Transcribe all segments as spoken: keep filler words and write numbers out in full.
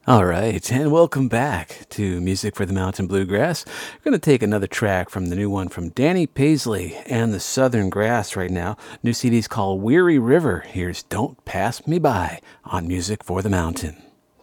All right, and welcome back to Music for the Mountain Bluegrass. We're going to take another track from the new one from Danny Paisley and the Southern Grass right now. New C D's called Weary River. Here's Don't Pass Me By on Music for the Mountain.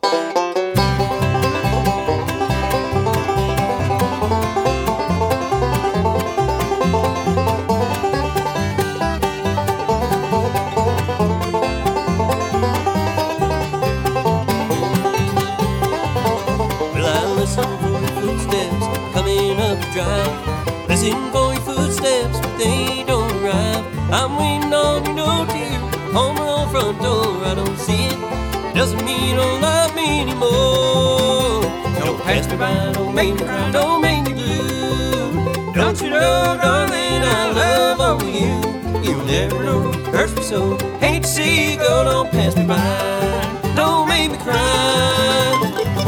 Drive. Listen for your footsteps, but they don't arrive. I'm waiting on you, no tear, home or front door. I don't see it, doesn't mean you don't love me anymore. Don't pass me by, don't make me cry, don't make me blue. Don't you know, darling, I love only you. You'll never know, hurts me so. Hate to see you go, don't pass me by, don't make me cry.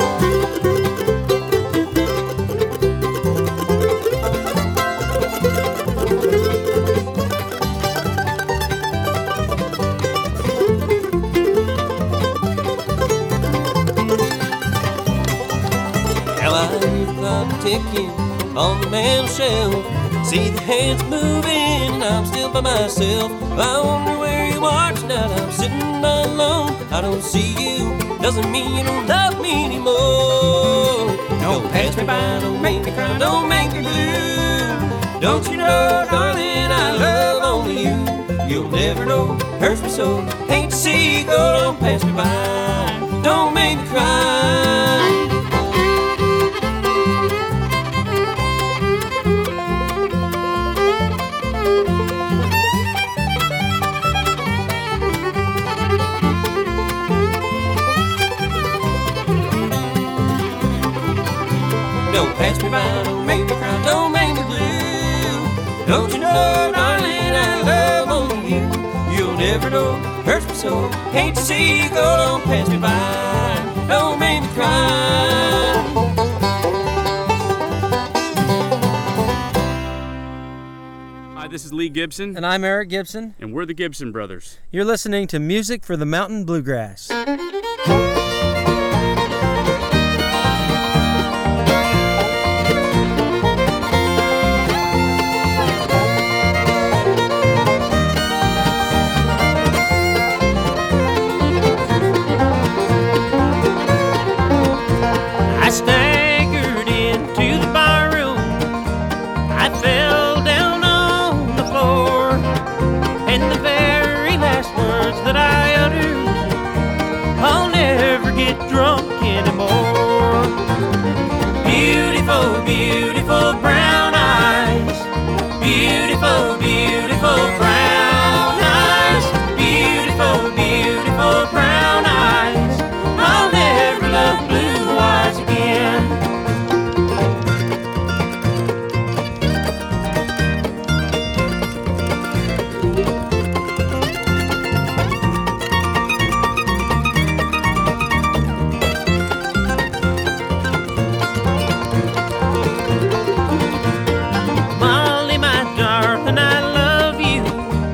Ticking on the mantel shelf. See the hands moving and I'm still by myself. I wonder where you are tonight. I'm sitting alone. I don't see you, doesn't mean you don't love me anymore. Don't pass me by, don't make me cry, don't make me blue. Don't you know, darling, I love only you. You'll never know, hurts me so. Hate to see you go, don't pass me by, don't make me cry. Don't pass me by, don't make me cry, don't make me blue. Don't you know, darling, I love only you. You'll never know, hurts me so. Hate to see you go, don't pass me by, don't make me cry. Hi, this is Lee Gibson. And I'm Eric Gibson. And we're the Gibson Brothers. You're listening to Music for the Mountain Bluegrass. Staggered into the barroom, I fell down on the floor, and the very last words that I uttered, I'll never get drunk anymore. Beautiful, beautiful brown eyes, beautiful, beautiful brown eyes, beautiful, beautiful brown eyes, I'll never love blue eyes again. Molly, my darling, I love you.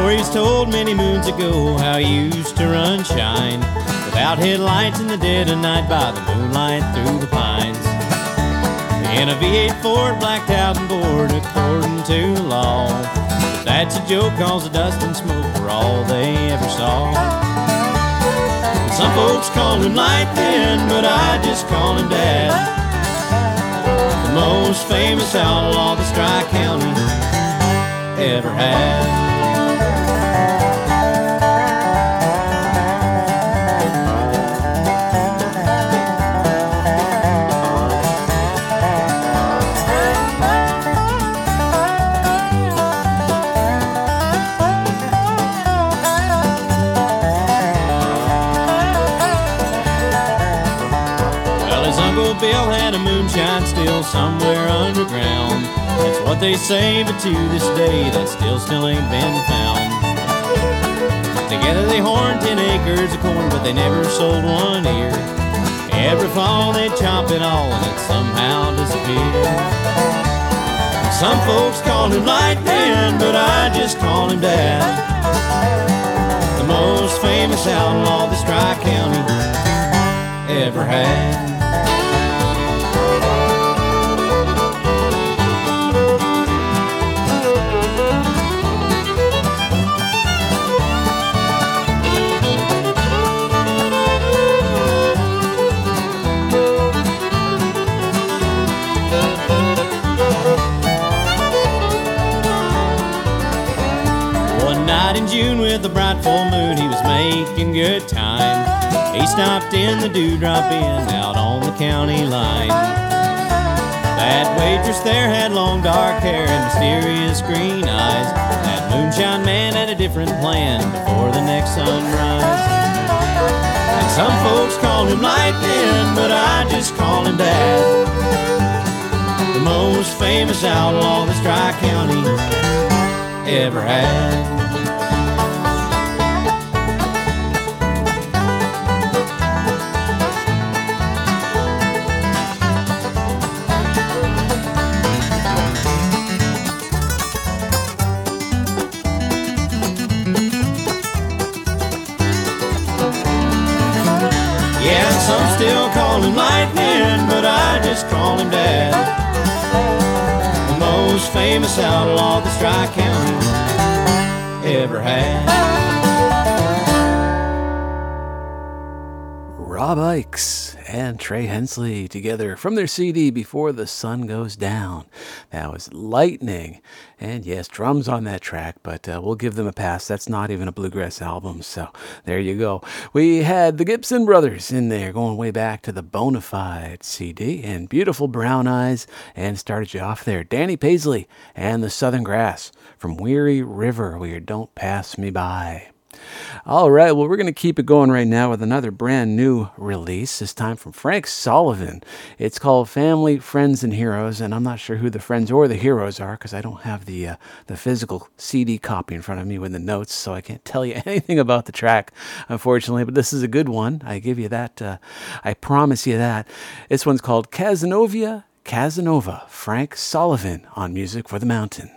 Stories told many moons ago how he used to run shine without headlights in the dead of night by the moonlight through the pines. In a V eight Ford blacked out and bored according to law. But that's a joke cause the dust and smoke were all they ever saw. And some folks call him Lightning, but I just call him Dad. The most famous outlaw this Tri-County ever had. Bill had a moonshine still somewhere underground. That's what they say, but to this day that still still ain't been found. Together they horned ten acres of corn, but they never sold one ear. Every fall they'd chop it all and it somehow disappeared. Some folks call him Lightning, but I just call him Dad. The most famous outlaw this Tri-County ever had. In June with a bright full moon, he was making good time. He stopped in the Dewdrop Inn out on the county line. That waitress there had long dark hair and mysterious green eyes. That moonshine man had a different plan before the next sunrise. And some folks call him Lightning, but I just call him Dad. The most famous outlaw this Tri-County ever had. Some still call him Lightning, but I just call him Dad. The most famous outlaw this Tri-County ever had. Rob Ickes and Trey Hensley together from their C D Before the Sun Goes Down. That was Lightning. And yes, drums on that track, but uh, we'll give them a pass. That's not even a bluegrass album, so there you go. We had the Gibson Brothers in there going way back to the Bonafide C D and Beautiful Brown Eyes, and started you off there, Danny Paisley and the Southern Grass from Weary River, where Don't Pass Me By. All right, well, we're going to keep it going right now with another brand new release, this time from Frank Sullivan. It's called Family, Friends, and Heroes, and I'm not sure who the friends or the heroes are because I don't have the uh, the physical C D copy in front of me with the notes, so I can't tell you anything about the track, unfortunately, but this is a good one. I give you that. Uh, I promise you that. This one's called Casanova, Casanova, Frank Sullivan on Music for the Mountain.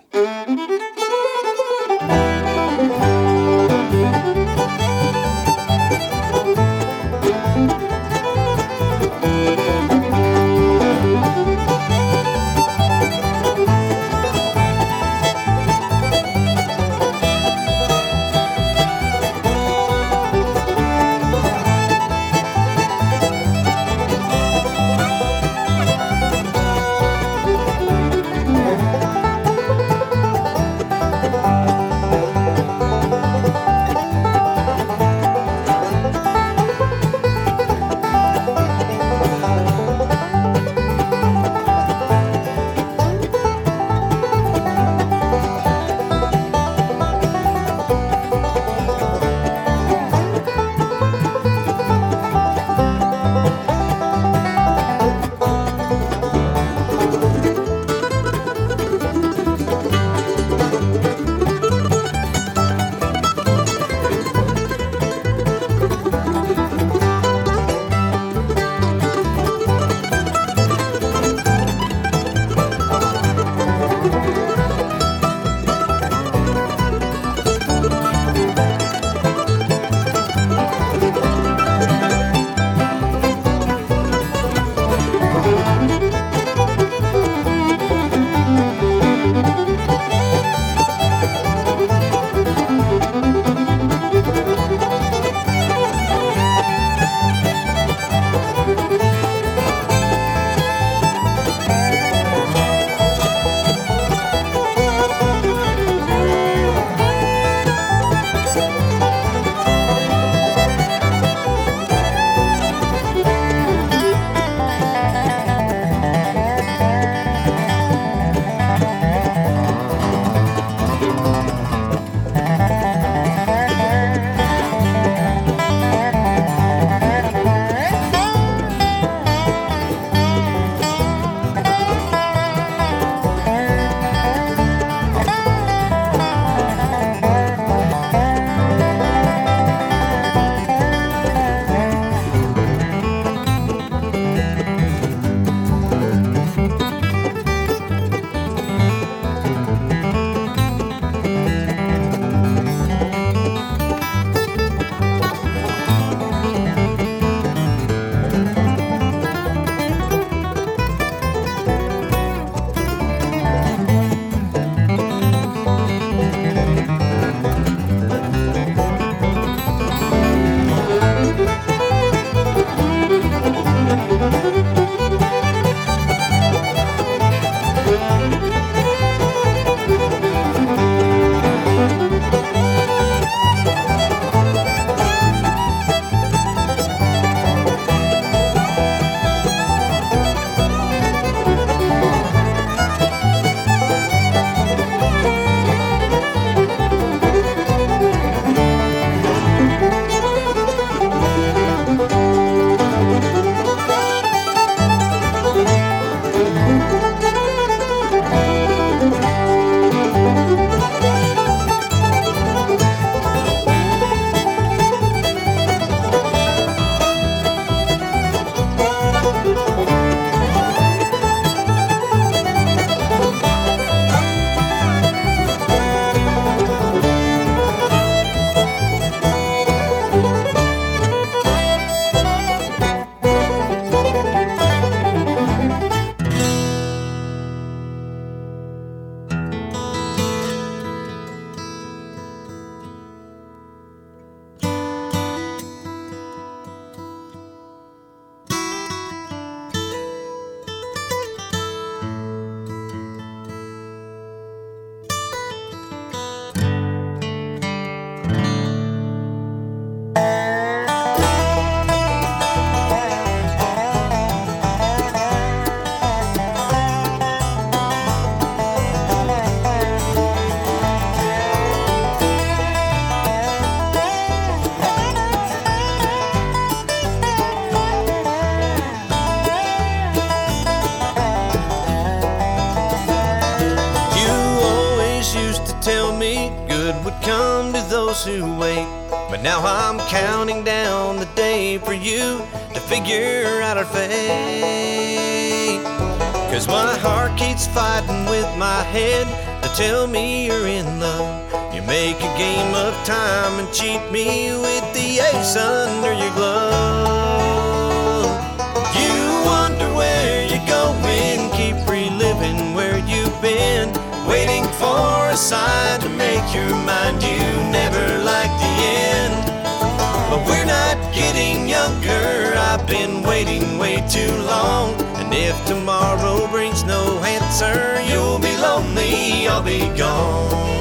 those who wait. But now I'm counting down the day for you to figure out our fate. Cause my heart keeps fighting with my head to tell me you're in love. You make a game of time and cheat me with the ace under your glove. You wonder where you're going, keep reliving where you've been, waiting for a sign to make your mind. You never liked the end, but we're not getting younger. I've been waiting way too long, and if tomorrow brings no answer, you'll be lonely, I'll be gone.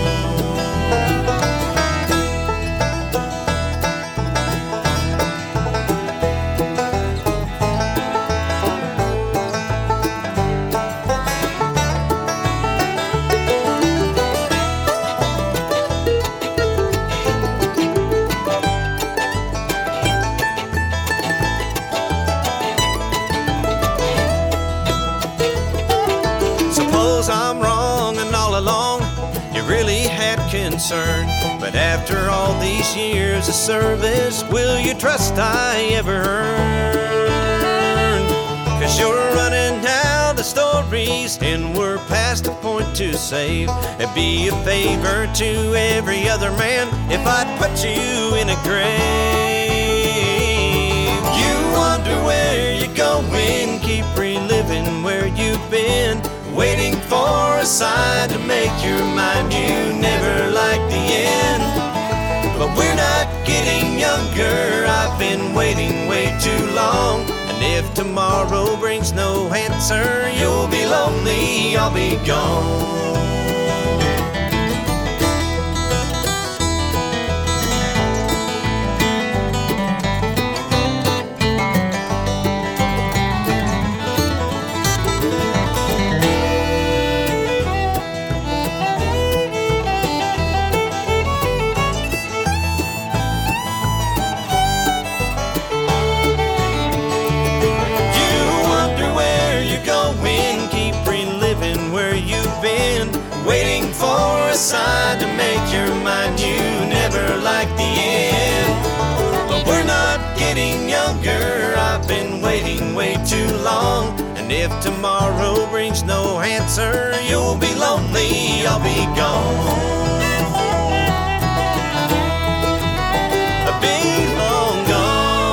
I'm wrong and all along you really had concern, but after all these years of service, will you trust I ever earned? Cause you're running out of stories and we're past the point to save. It'd be a favor to every other man if I'd put you in a grave. You wonder where you're going, keep reliving where you've been, waiting for a sign to make your mind. You never liked the end, but we're not getting younger. I've been waiting way too long, and if tomorrow brings no answer, you'll be lonely, I'll be gone. Waiting for a sign to make your mind. You never liked the end, but we're not getting younger. I've been waiting way too long, and if tomorrow brings no answer, you'll be lonely, I'll be gone. I'll be long gone.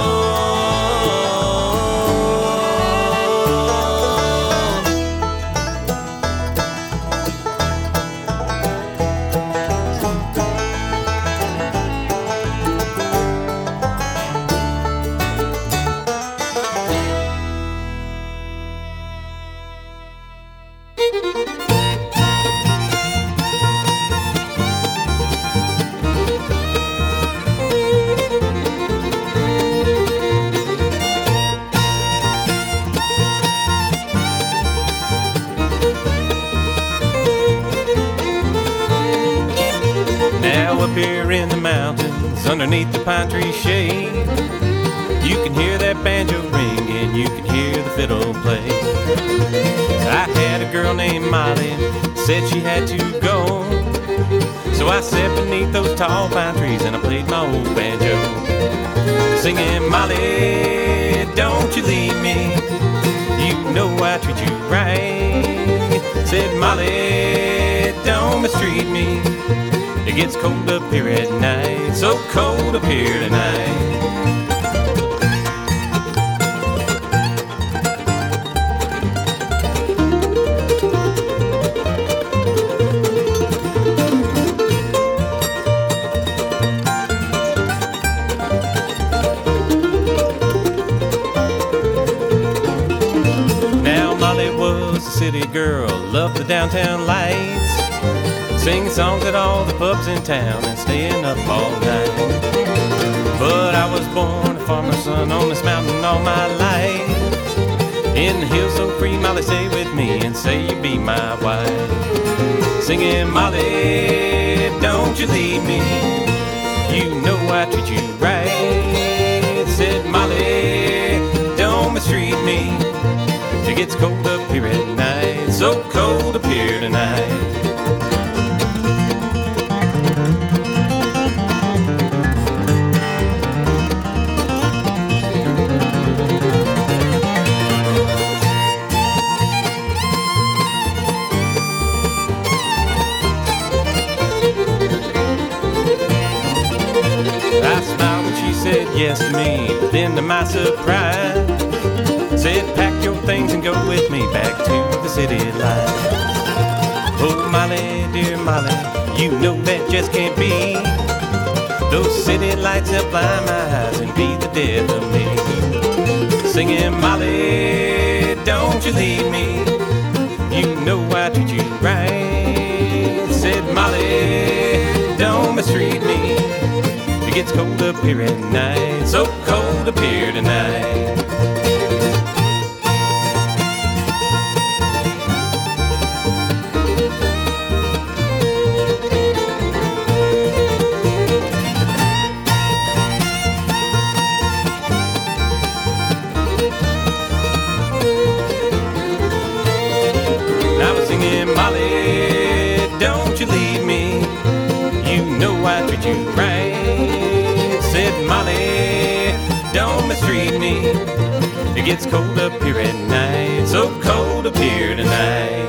Here in the mountains, underneath the pine tree shade, you can hear that banjo ring and you can hear the fiddle play. I had a girl named Molly, said she had to go, so I sat beneath those tall pine trees and I played my old banjo, singing, Molly, don't you leave me, you know I treat you right. Said, Molly, don't mistreat me, it gets cold up here at night, so cold up here tonight. Now Molly was a city girl, loved the downtown lights, singing songs at all the pubs in town and staying up all night. But I was born a farmer's son on this mountain all my life. In the hills so free, Molly, stay with me and say you be my wife. Singing, Molly, don't you leave me, you know I treat you right. Said, Molly, don't mistreat me, it gets cold up here at night, so cold up here tonight. nice to me, but then to my surprise, said, pack your things and go with me back to the city life. Oh, Molly, dear Molly, you know that just can't be. Those city lights will blind my eyes and be the death of me. Singing, Molly, don't you leave me. You know I treat you right. Said, Molly, don't mistreat me. It gets cold up here at night, so cold up here tonight. Molly, don't you leave me. You know I treat you right. Said, Molly, don't mistreat me. It gets cold up here at night, so cold up here tonight.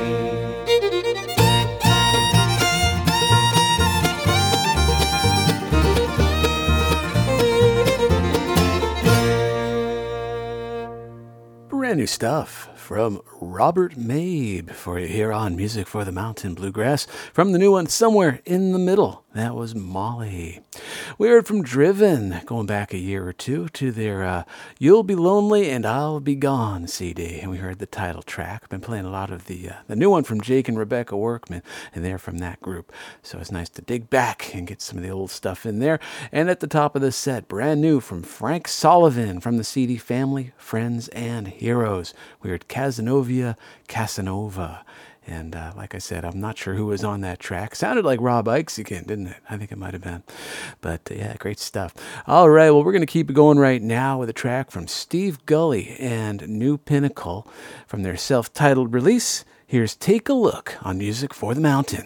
Brand new stuff from Robert Mabe for you here on Music for the Mountain Bluegrass. From the new one, Somewhere in the Middle, that was Molly. We heard from Driven, going back a year or two, to their uh, You'll Be Lonely and I'll Be Gone C D. And we heard the title track. I've been playing a lot of the uh, the new one from Jake and Rebecca Workman, and they're from that group. So it's nice to dig back and get some of the old stuff in there. And at the top of the set, brand new from Frank Sullivan from the C D Family, Friends, and Heroes. We heard Casanova, Casanova. And uh, like I said, I'm not sure who was on that track. Sounded like Rob Ickes again, didn't it? I think it might have been. But uh, yeah, great stuff. All right, well, we're going to keep it going right now with a track from Steve Gully and New Pinnacle from their self-titled release. Here's Take a Look on Music for the Mountain.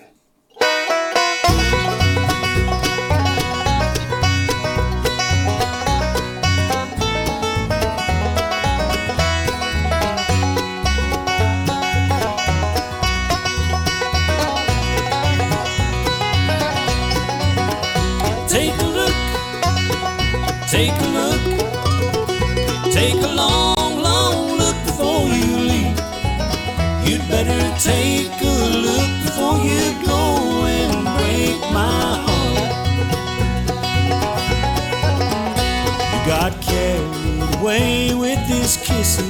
Take a look, take a long, long look before you leave. You'd better take a look before you go and break my heart. You got carried away with his kisses,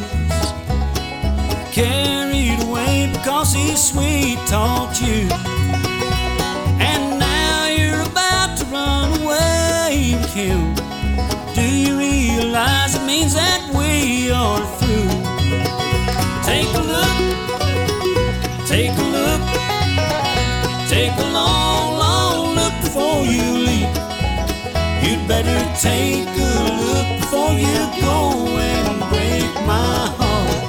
carried away because he sweet-talked you, and now you're about to run away with him. Do you realize it means that we are through? Take a look, take a look, take a long, long look before you leave. You'd better take a look before you go and break my heart.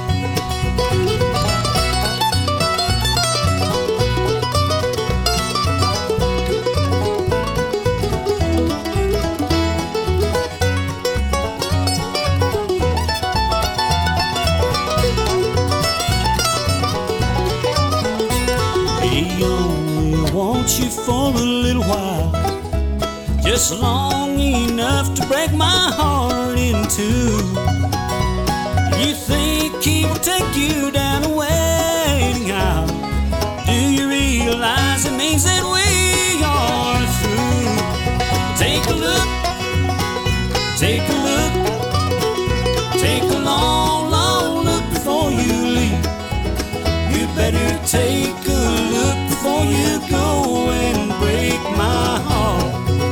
You for a little while, just long enough to break my heart in two. You think he will take you down a waiting aisle? Do you realize it means that we are through? Take a look, take a look, take a long, long look before you leave. You better take a look before you go and break my heart.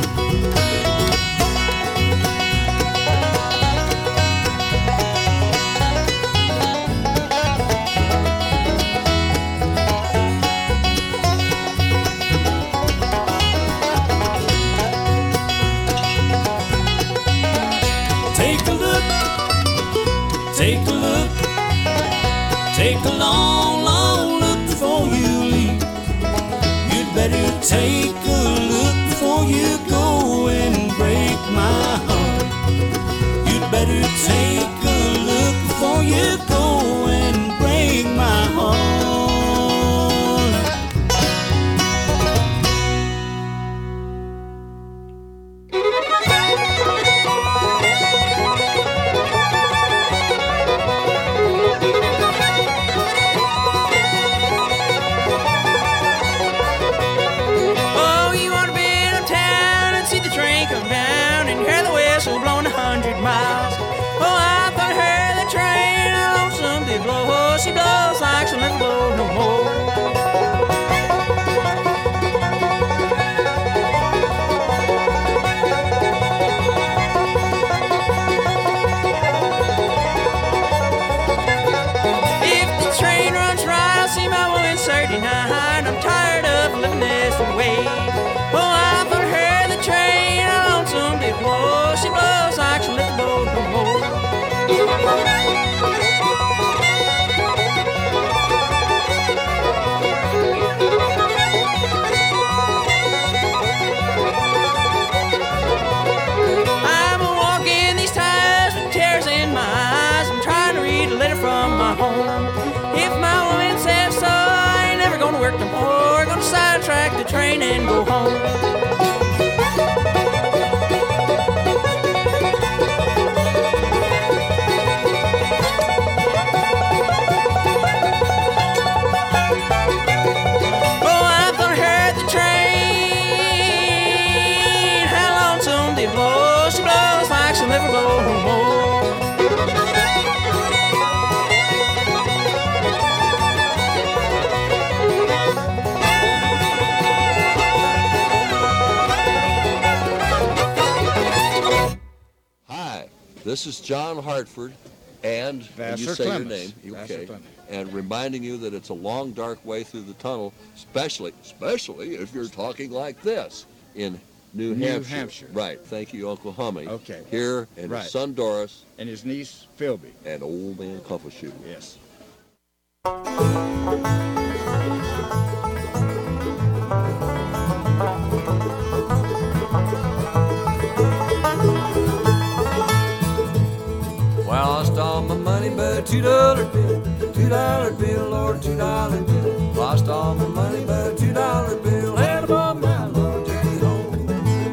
Take a look, take a look, take a long, long look before you leave. You'd better take a look before you go and break my heart. You'd better take a look before you go and break my heart. This is John Hartford and, and you Vassar say Clemens. your name, Vassar okay, Clemens. and reminding you that it's a long, dark way through the tunnel, especially, especially if you're talking like this in New, New Hampshire. Hampshire. Right. Thank you, Uncle Hummy. Okay. Here, and Right. his son Doris, And his niece, Philby. and old man Cluffleshoe. Yes. Well, I lost all my money but a two dollar bill, two dollar bill, Lord, two dollar bill. Lost all my money but a two dollar bill. Had about my long journey home.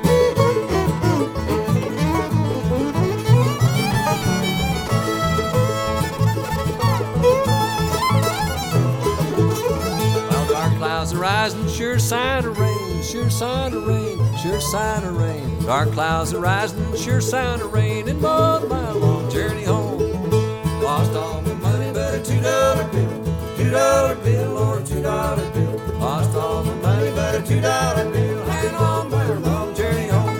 Well, dark clouds are rising, sure sign of rain, sure sign of rain, sure sign of rain. Dark clouds are rising, sure sign of rain, and more my long journey home. Lost all my money but a two dollar bill, two dollar bill, or two dollar bill. Lost all my money but a two dollar bill, hanging on my long journey home.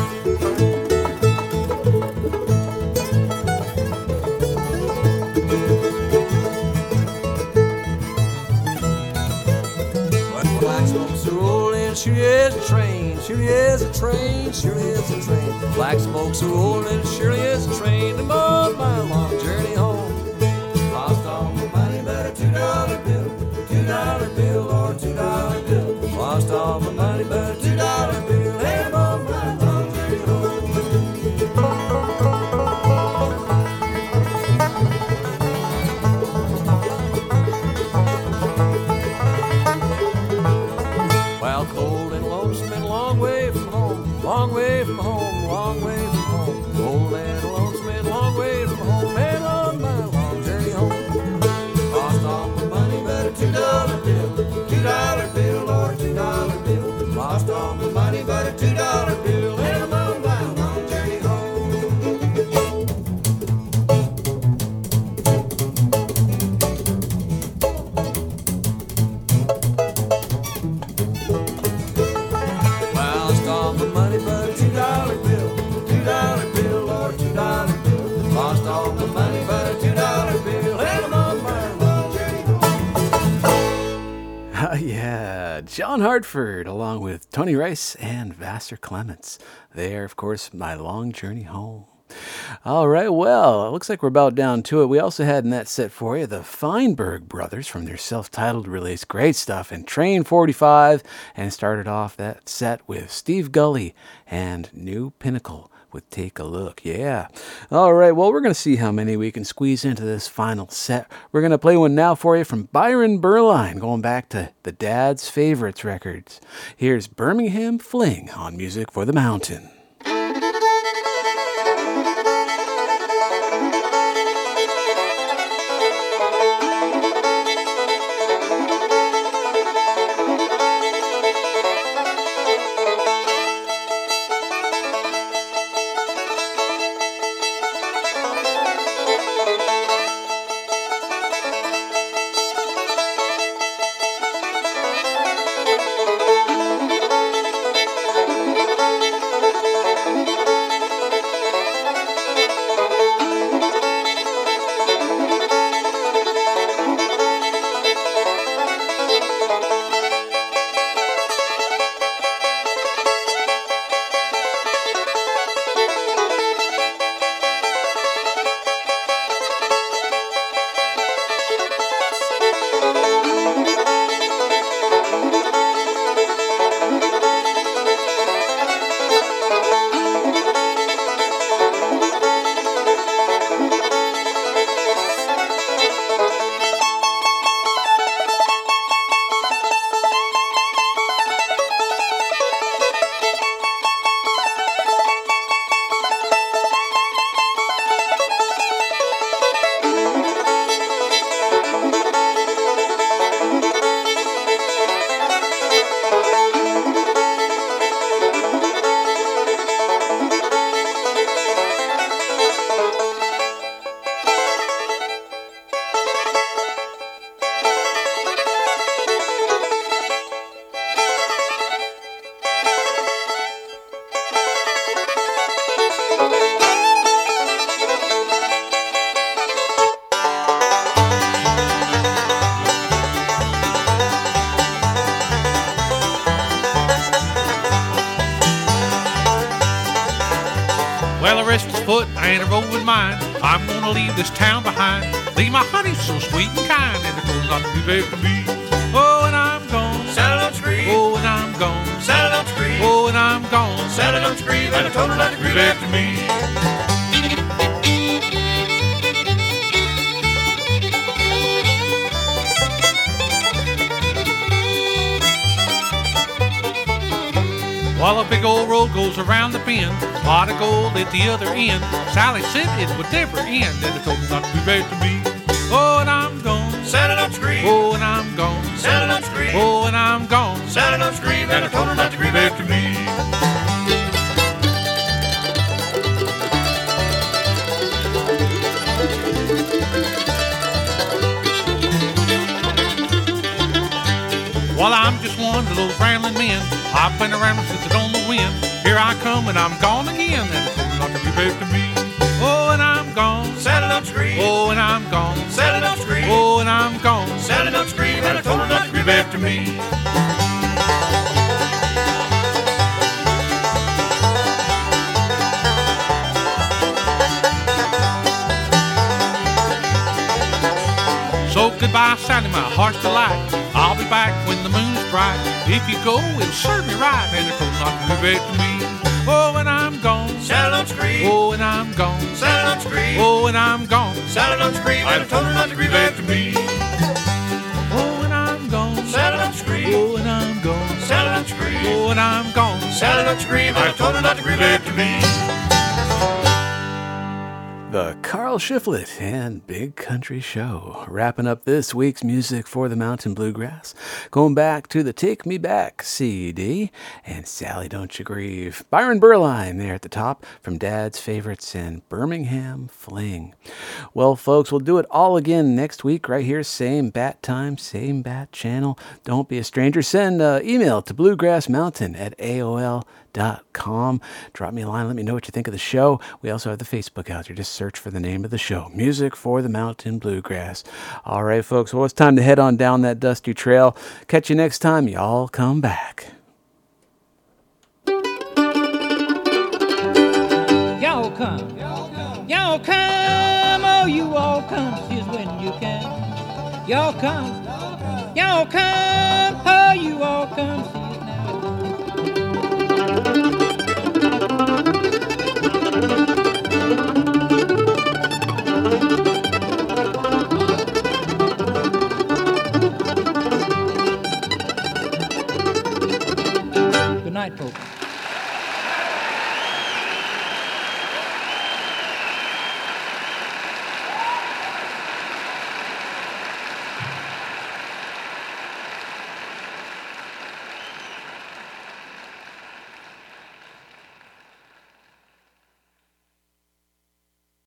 When black smoke's a rolling, sure is a train, sure is a train, sure is a train. Black smoke's a rolling, surely is a train, and more my long journey home. Lost all my money but a two dollar bill, two dollar bill, or two dollar bill. Lost all my money but a two dollar bill, and more my long journey home. Well, cold and lonesome and a long way from home, long way from home, long way from home. Cold and lonesome and a long way from home, and on my long journey home. Lost all my money but a two dollar bill, two dollar bill, or two dollar bill. Lost all my money but a two dollar bill, and I'm on my long journey home. Lost all my money but a two dollar bill, two dollar bill, or two dollar bill. Lost all my money but a two dollar bill, and I'm on my long journey home. Ah, yeah, John Hartford, along with Tony Rice and Vassar Clements. There, of course, My Long Journey Home. All right, well, it looks like we're about down to it. We also had in that set for you the Feinberg Brothers from their self-titled release. Great stuff. And Train forty-five, and started off that set with Steve Gully and New Pinnacle with Take a Look. Yeah. All right, well, we're going to see how many we can squeeze into this final set. We're going to play one now for you from Byron Berline, going back to the Dad's Favorites records. Here's Birmingham Fling on Music for the Mountain. Thank you. foot and a roll with mine. I'm gonna leave this town behind. Leave my honey so sweet and kind, and it goes not to be back to me. Oh, and I'm gone. Saddle don't scream. Oh, and I'm gone. Saddle don't scream. Oh, and I'm gone. Saddle don't scream, and I told her not to be back to me. While a big old road goes around the bend, pot of gold at the other end. Sally said it would never end, and it told me not to be back to me. Oh, and I'm gone. Saddle don't scream. Oh, and I'm gone. Saddle don't scream. Oh, and I'm gone. Saddle don't scream, and I told her not to be back to me. Well, I'm just one of those rambling men. I've been around since I don't know when. Here I come and I'm gone again, and it's not to be back to me. Oh, and I'm gone. Saddle don't scream. Oh, and I'm gone. Saddle don't scream. Oh, and I'm gone. Saddle don't scream, and I told her not to be back to me. So goodbye, Sally, my heart's delight. I'll be back when the moon's bright. If you go, it'll serve me right, and it's not to be back to me. Oh, and I'm gone. Saddle don't scream. Oh, and I'm gone. Saddle don't scream. Oh, and I'm gone. Saddle don't scream, and I told her not to be back to me. Oh, and I'm gone. Saddle don't scream. Oh, and I'm gone. Saddle don't scream. Oh, and I'm gone. Saddle don't scream, and I told her not to be back to me. The Carl Shiflett and Big Country Show, wrapping up this week's Music for the Mountain Bluegrass, going back to the Take Me Back C D, and Sally Don't You Grieve. Byron Berline there at the top from Dad's Favorites and Birmingham Fling. Well, folks, we'll do it all again next week right here, same bat time, same bat channel. Don't be a stranger. Send an email to bluegrassmountain at A O L dot com. Drop me a line. Let me know what you think of the show. We also have the Facebook out there. Just search for the name of the show, Music for the Mountain Bluegrass. All right, folks. Well, it's time to head on down that dusty trail. Catch you next time. Y'all come back. Y'all come. Y'all come. Oh, you all come. Here's when you can. Y'all come. Y'all come. Oh, you all come. Good night, folks.